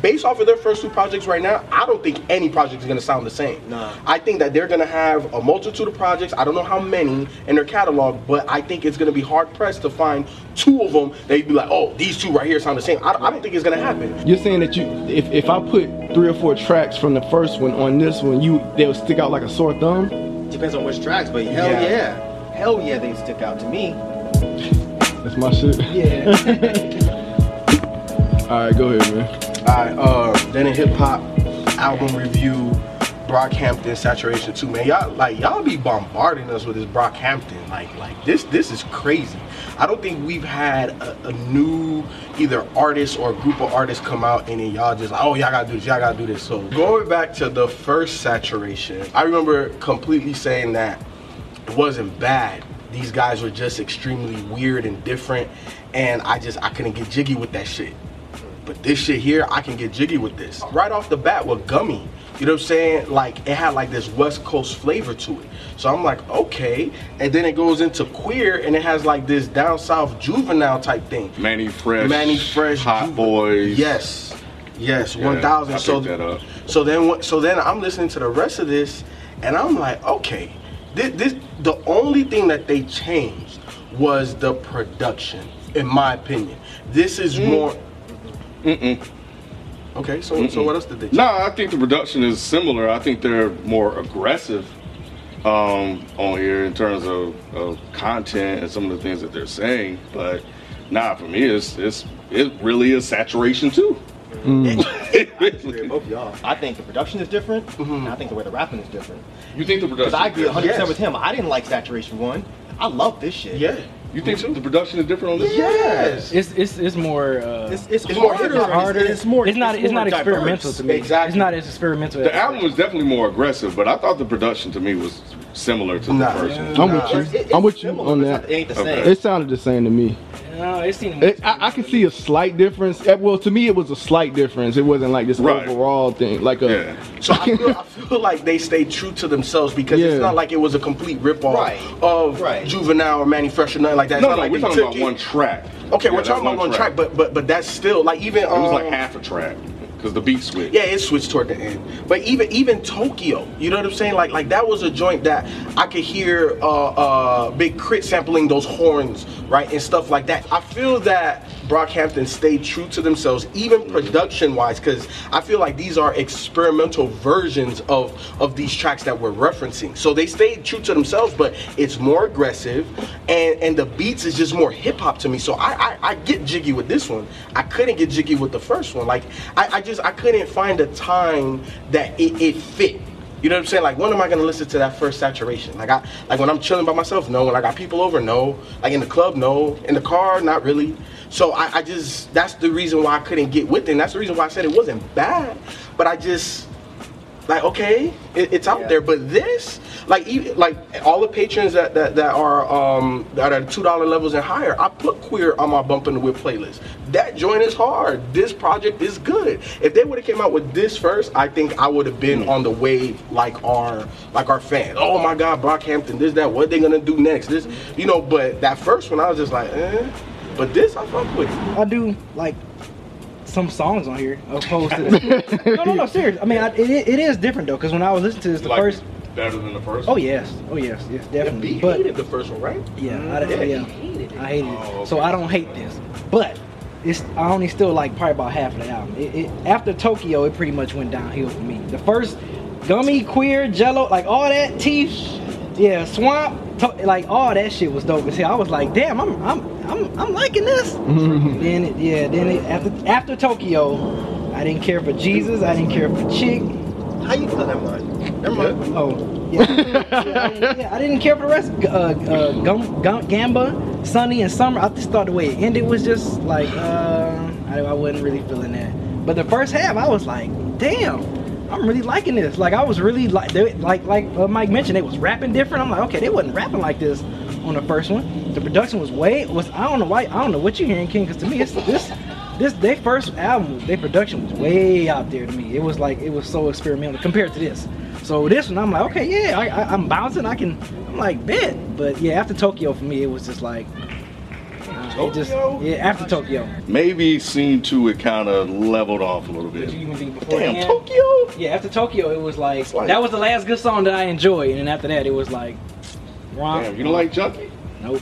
based off of their first 2 projects right now, I don't think any project is gonna sound the same. Nah. I think that they're gonna have a multitude of projects. I don't know how many in their catalog, but I think it's gonna be hard pressed to find 2 of them that you'd be like, oh, these 2 right here sound the same. I don't think it's gonna happen. You're saying that if I put 3 or 4 tracks from the first one on this one, they'll stick out like a sore thumb? Depends on which tracks, but hell yeah. Hell yeah, they stick out to me. That's my shit. Yeah. Alright, go ahead, man. Alright, then in hip hop album review, Brockhampton Saturation 2, man. Y'all be bombarding us with this Brockhampton. Like this is crazy. I don't think we've had a new either artist or a group of artists come out and then y'all just like, oh, y'all gotta do this, y'all gotta do this. So going back to the first Saturation, I remember completely saying that it wasn't bad. These guys were just extremely weird and different, and I couldn't get jiggy with that shit. But this shit here, I can get jiggy with this. Right off the bat with Gummy, you know what I'm saying? Like, it had like this West Coast flavor to it. So I'm like, okay. And then it goes into Queer, and it has like this down south juvenile type thing. Manny Fresh, Hot Boys. Yes, yeah, 1000. So then I'm listening to the rest of this, and I'm like, okay. This the only thing that they changed was the production, in my opinion. This is more. Okay, so what else did they change? No, I think the production is similar. I think they're more aggressive on here in terms of content and some of the things that they're saying. But nah, for me, it really is Saturation 2. Both y'all. I think the production is different, and I think the way the rapping is different. You think the production? Because I agree 100% with him. I didn't like Saturation 1. I love this shit. Yeah. You think the production is different on this? Yes. It's more. It's more harder. It's more. It's not experimental diverse. to me. Exactly. It's not as experimental. The album was definitely more aggressive, but I thought the production to me was similar to the first one. I'm with you. I'm with you on that. It ain't the same. It sounded the same to me. No, it seemed. I can see a slight difference. Well, to me, it was a slight difference. It wasn't like this overall thing. Like a. So I feel like they stayed true to themselves because it's not like it was a complete ripoff of Juvenile or Manny Fresh or nothing like that. No, it's not like we're talking about one track. Okay, we're talking about one track, but that's still like even. It was like half a track. Because the beat switched. Yeah, it switched toward the end. But even Tokyo, you know what I'm saying? Like that was a joint that I could hear Big Crit sampling those horns, right, and stuff like that. I feel that Brockhampton stayed true to themselves, even production-wise, because I feel like these are experimental versions of these tracks that we're referencing. So they stayed true to themselves, but it's more aggressive, and the beats is just more hip-hop to me. So I get jiggy with this one. I couldn't get jiggy with the first one. Like I couldn't find a time that it fit. You know what I'm saying? Like, when am I gonna listen to that first Saturation? Like when I'm chilling by myself, no. When I got people over, no. Like in the club, no. In the car, not really. So I just, that's the reason why I couldn't get with it. And that's the reason why I said it wasn't bad. But I just, like, okay, it's out there. But this, like all the patrons that are $2 levels and higher, I put Queer on my Bump in the Whip playlist. That joint is hard. This project is good. If they would have came out with this first, I think I would have been on the wave like our fans. Oh my God, Brockhampton, this, that, what they gonna do next? This, you know. But that first one, I was just like, eh. But this, I fuck with. I do like some songs on here opposed to no, serious. I mean, it is different though, because when I was listening to this, the first. Better than the first one? Oh yes, definitely. But hated the first one, right? Yeah, I hated it. Okay. So I don't hate this, but I only still like probably about half of the album. After Tokyo, it pretty much went downhill for me. The first Gummy, Queer, Jello, like all that, Teeth, yeah, Swamp, like all that shit was dope as hell. I was like, damn, I'm liking this. Then after Tokyo, I didn't care for Jesus. I didn't care for Chick. How you feel? Never mind. Oh, yeah. I didn't care for the rest. Gamba, Sunny, and Summer. I just thought the way it ended was just like I wasn't really feeling that. But the first half, I was like, damn, I'm really liking this. Like I was really like Mike mentioned, they was rapping different. I'm like, okay, they wasn't rapping like this on the first one. The production was I don't know what you're hearing, King, because to me it's their first album, their production was way out there to me. It was so experimental compared to this. So this one, I'm like, okay, yeah, I'm bouncing. I'm like, bet. But yeah, after Tokyo, for me, it was just like. It just, yeah, after Tokyo. Maybe scene 2 it kind of leveled off a little Did bit. you even think beforehand? Damn, Tokyo. Yeah, after Tokyo, it was like, like- that was the last good song that I enjoyed, and then after that, it was like, Damn, you don't like Junkie? Nope.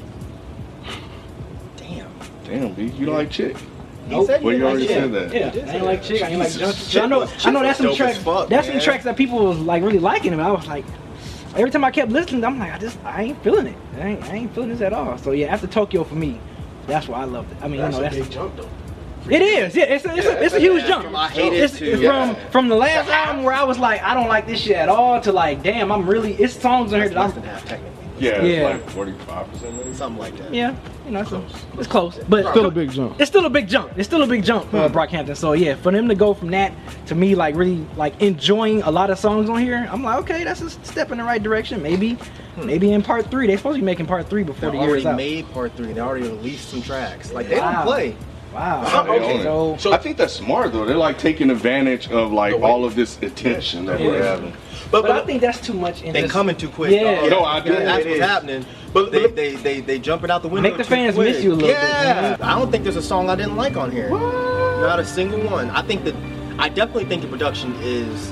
Damn, B, you don't like Chick? Nope. Well, you already Yeah, said that. yeah. I ain't like Chick. I ain't like Jesus. Junkie. I know that's some dope tracks. as fuck, That's some man. tracks that people was like really liking, and I was like, every time I kept listening, I'm like, I ain't feeling it. I ain't feeling this at all. So yeah, after Tokyo for me, that's why I loved it. I mean, That's you know, a that's big jump though. it is. Yeah, it's a huge jump. From I Hate It It's to- from the last album where I was like, I don't like this shit at all, to like, damn, I'm really. It's songs on here That's that less I'm. than half, technically. Yeah, Yeah. it's like 45% maybe. Something like that. Yeah, you know, it's close, but Still a big jump. It's still a big jump. It's still a big jump, Brockhampton. So yeah, for them to go from that to me like really like enjoying a lot of songs on here, I'm like, okay, that's a step in the right direction. Maybe in part 3. They're supposed to be making part 3 before They the year is already out. made part 3. They already released some tracks. Like they Wow. don't play. Wow. Okay. So I think that's smart though. They're like taking advantage of like all of this attention that we're having. but I think that's too much. They coming too quick. Yeah. dog. No, I do. That's It what's is. happening. But- they jumping out the window. Make the too fans quick. miss you a little bit, Yeah. man. I don't think there's a song I didn't like on here. Not a single one. I definitely think the production is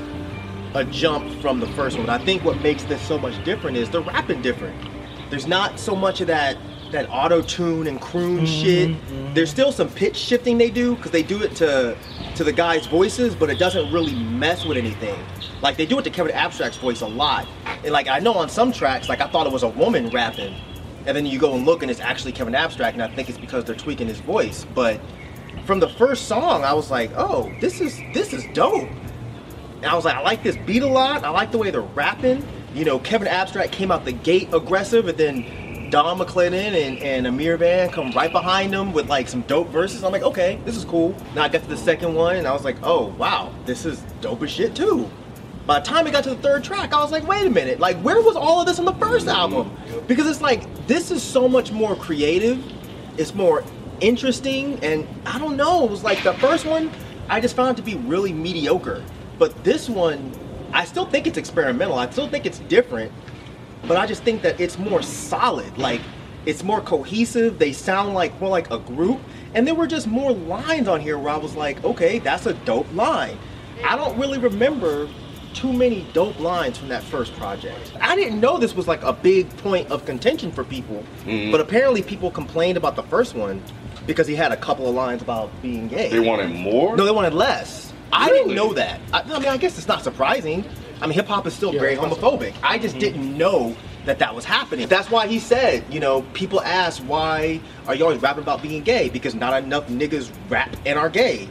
a jump from the first one. I think what makes this so much different is they're rapping different. There's not so much of that auto-tune and croon shit. There's still some pitch shifting they do, because they do it to the guys' voices, but it doesn't really mess with anything. Like they do it to Kevin Abstract's voice a lot. And like I know on some tracks, like I thought it was a woman rapping, and then you go and look and it's actually Kevin Abstract, and I think it's because they're tweaking his voice. But from the first song, I was like, oh, this is dope. And I was like, I like this beat a lot. I like the way they're rapping. You know, Kevin Abstract came out the gate aggressive, and then Don McClendon and Amir Van come right behind them with like some dope verses. I'm like, okay, this is cool. Now I got to the second one, and I was like, oh wow, this is dope as shit too. By the time it got to the third track, I was like, wait a minute, like where was all of this on the first album? Because it's like, this is so much more creative. It's more interesting, and I don't know, it was like the first one, I just found it to be really mediocre. But this one, I still think it's experimental. I still think it's different. But I just think that it's more solid. Like, it's more cohesive. They sound like more like a group. And there were just more lines on here where I was like, okay, that's a dope line. I don't really remember too many dope lines from that first project. I didn't know this was like a big point of contention for people. But apparently people complained about the first one because he had a couple of lines about being gay. They wanted more? No, they wanted less. I Really? didn't know that. I mean, I guess it's not surprising. I mean, hip hop is still very homophobic. I just didn't know that was happening. That's why he said, you know, people ask, why are you always rapping about being gay? Because not enough niggas rap and are gay.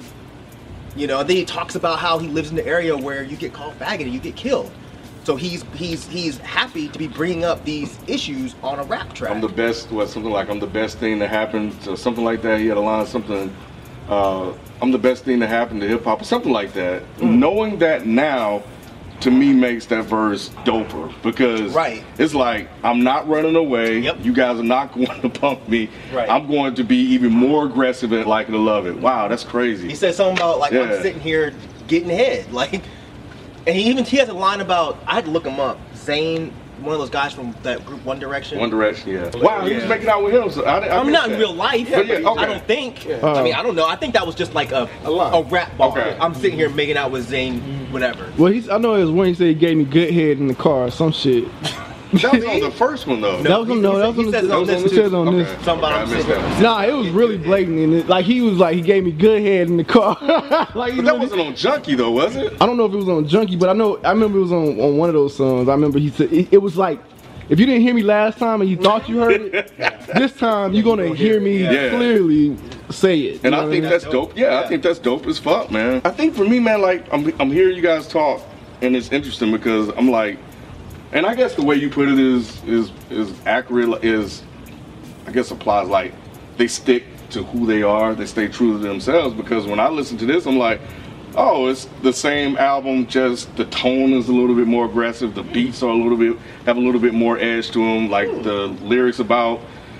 You know, and then he talks about how he lives in the area where you get called faggot and you get killed. So he's happy to be bringing up these issues on a rap track. I'm the best, something like I'm the best thing that happened, or something like that. He had a line, something, I'm the best thing that happened to hip hop, or something like that. Knowing that now, to me, makes that verse doper, because Right. it's like, I'm not running away. Yep. You guys are not going to pump me. Right. I'm going to be even more aggressive and like to love it. Wow, that's crazy. He said something about like, Yeah. I'm sitting here getting head, like, and he has a line about, I had to look him up. Zayn, one of those guys from that group One Direction. One Direction, yeah. Wow, he was making out with him. So I I'm missed not in that. real life. But yeah, okay. I don't think. I mean, I don't know. I think that was just like a rap bar. Okay. I'm sitting here making out with Zayn, whatever. Well, I know it was when he said he gave me good head in the car or some shit. That was on the first one though. That was on he says it on this it too. says on Okay. this. Something about I him missed sitting that. Nah, it was really blatant. And like he was like he gave me good head in the car. Like But that wasn't on Junkie though, was it? I don't know if it was on Junkie, but I remember it was on one of those songs. I remember he said it was like, if you didn't hear me last time and you thought you heard it, this time you're gonna hear me Yeah. clearly say it. And You know I what think mean? that's dope. Yeah, I think that's dope as fuck, man. I think for me, man, like I'm hearing you guys talk, and it's interesting because I'm like, and I guess the way you put it is accurate. Is I guess applies like they stick to who they are. They stay true to themselves. Because when I listen to this, I'm like, oh, it's the same album, just the tone is a little bit more aggressive. The beats are have a little bit more edge to them. Like the lyrics about,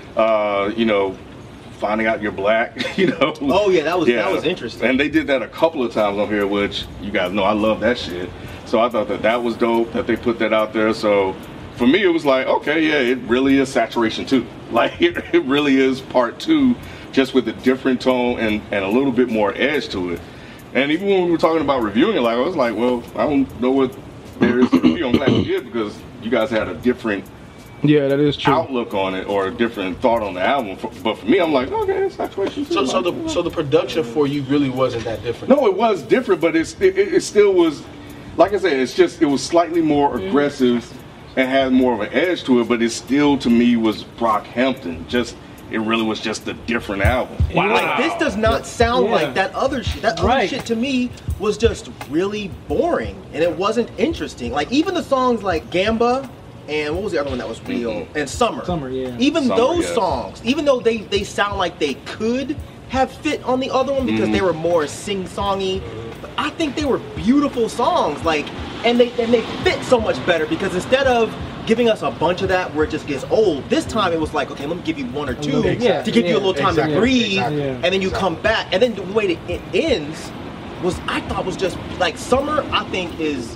you know, finding out you're black, you know. Oh yeah, that was interesting. And they did that a couple of times on here, which you guys know I love that shit. So I thought that was dope that they put that out there. So for me, it was like, okay, yeah, it really is Saturation 2. Like it really is part 2, just with a different tone and a little bit more edge to it. And even when we were talking about reviewing it, like I was like, well, I don't know what there is to review. I'm glad we did, because you guys had a different that is true. outlook on it, or a different thought on the album. But for me, I'm like, okay, it's Situation 2. So the production for you really wasn't that different. No, it was different, but it still was, like I said, it was slightly more aggressive and had more of an edge to it, but it still, to me, was Brockhampton. It really was just a different album. Wow. Like, this does not sound like that other shit. That other shit to me was just really boring, and it wasn't interesting. Like, even the songs like Gamba and what was the other one that was real? And Summer. Even those songs, even though they sound like they could have fit on the other one because they were more sing-songy, but I think they were beautiful songs. Like, and they fit so much better, because instead of giving us a bunch of that where it just gets old, this time it was like, okay, let me give you 1 or 2 to give you a little time to breathe, and then you come back. And then the way that it ends was, I thought, was just like Summer. I think is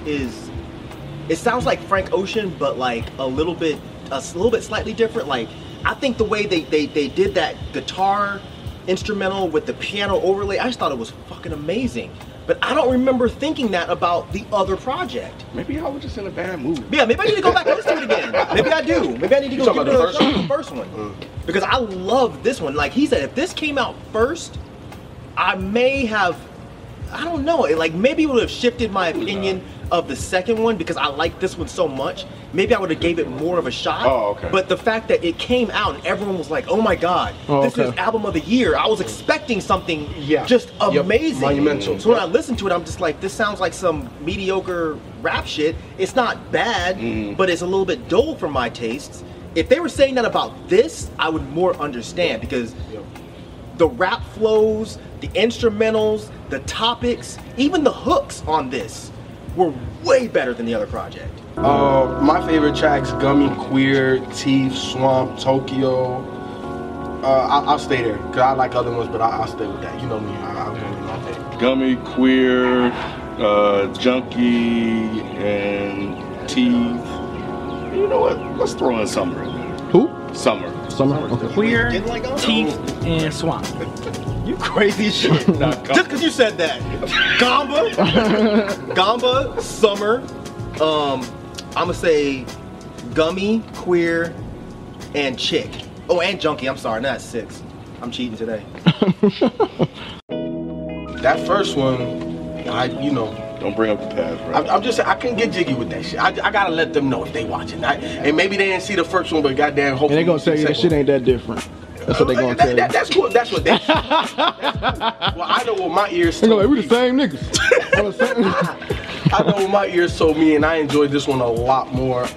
it sounds like Frank Ocean, but like a little bit slightly different. Like, I think the way they did that guitar instrumental with the piano overlay, I just thought it was fucking amazing. But I don't remember thinking that about the other project. Maybe I was just in a bad mood. Yeah, maybe I need to go back and listen to it again. Maybe I do. Maybe I need to go give it a shot, the first one. Because I love this one. Like he said, if this came out first, I may have, I don't know, maybe it would have shifted my opinion of the second one, because I like this one so much. Maybe I would have gave it more of a shot. Oh, okay. But the fact that it came out and everyone was like, oh my God, this is album of the year. I was expecting something just amazing. Monumental. So when I listen to it, I'm just like, this sounds like some mediocre rap shit. It's not bad, but it's a little bit dull for my tastes. If they were saying that about this, I would more understand, because the rap flows, the instrumentals, the topics, even the hooks on this were way better than the other project. My favorite tracks: Gummy, Queer, Teeth, Swamp, Tokyo. I'll stay there, because I like other ones, but I'll stay with that. You know me, I'll go with all day. Gummy, Queer, Junkie, and Teeth. You know what? Let's throw in Summer in there. Who? Summer. Okay. Queer, Teeth, and Swamp. You crazy shit. Just because you said that. Gamba, Summer, I'ma say Gummy, Queer, and Chick. Oh, and Junkie. I'm sorry, not 6. I'm cheating today. That first one, Don't bring up the past, right? I'm just saying, I can get jiggy with that shit. I gotta let them know if they watching. And maybe they didn't see the first one, but goddamn, hopefully. And they gonna tell you that shit ain't that different. That's what they gonna tell you. That's cool. That's what they. Well, I know what my ears They told gonna me. like, we the same niggas. I know what my ears told me, and I enjoyed this one a lot more.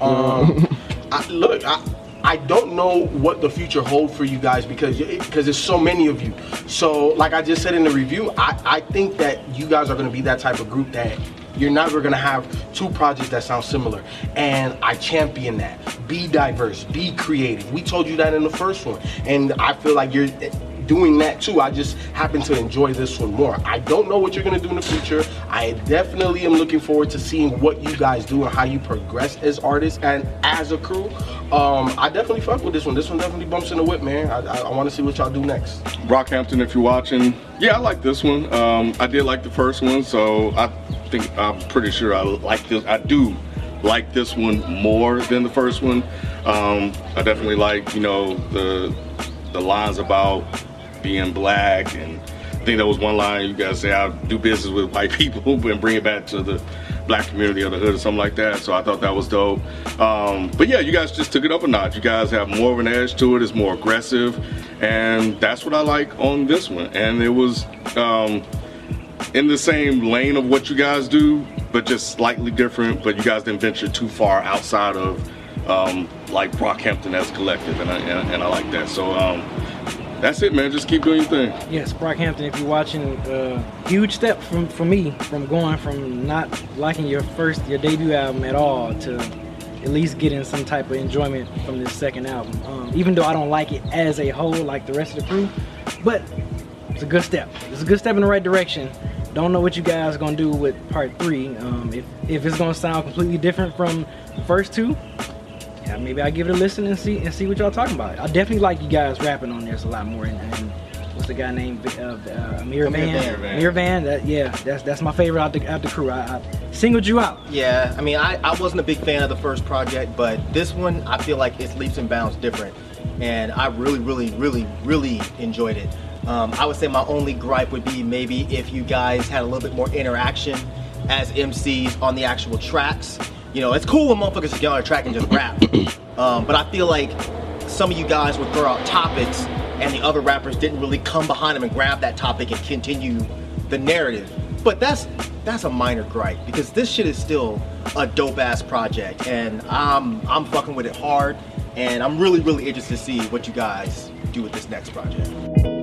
I don't know what the future holds for you guys, because there's so many of you. So like I just said in the review, I think that you guys are going to be that type of group that you're never going to have 2 projects that sound similar. And I champion that. Be diverse, be creative. We told you that in the first one, and I feel like you're doing that too. I just happen to enjoy this one more. I don't know what you're gonna do in the future. I definitely am looking forward to seeing what you guys do and how you progress as artists and as a crew. I definitely fuck with this one. This one definitely bumps in the whip, man. I want to see what y'all do next. Brockhampton, if you're watching, yeah, I like this one. I did like the first one, so I'm pretty sure I like this. I do like this one more than the first one. I definitely like, the lines about being black, and I think that was one line you guys say, I do business with white people and bring it back to the black community of the hood or something like that. So I thought that was dope. But yeah, you guys just took it up a notch. You guys have more of an edge to it. It's more aggressive, and that's what I like on this one. And it was in the same lane of what you guys do, but just slightly different. But you guys didn't venture too far outside of like Brockhampton as a collective, and I like that. So that's it, man. Just keep doing your thing. Yes, Brockhampton, if you're watching, huge step for me, from going from not liking your debut album at all to at least getting some type of enjoyment from this second album. Even though I don't like it as a whole like the rest of the crew, but it's a good step. It's a good step in the right direction. Don't know what you guys are gonna do with part 3. If it's gonna sound completely different from the first 2, maybe I give it a listen and see what y'all talking about. I definitely like you guys rapping on this a lot more. And what's the guy named Amir Van? That's my favorite out the crew. I singled you out. Yeah, I mean, I wasn't a big fan of the first project, but this one I feel like it's leaps and bounds different, and I really enjoyed it. I would say my only gripe would be maybe if you guys had a little bit more interaction as MCs on the actual tracks. You know, it's cool when motherfuckers get on a track and just rap, but I feel like some of you guys would throw out topics and the other rappers didn't really come behind them and grab that topic and continue the narrative. But that's a minor gripe, because this shit is still a dope ass project, and I'm fucking with it hard, and I'm really interested to see what you guys do with this next project.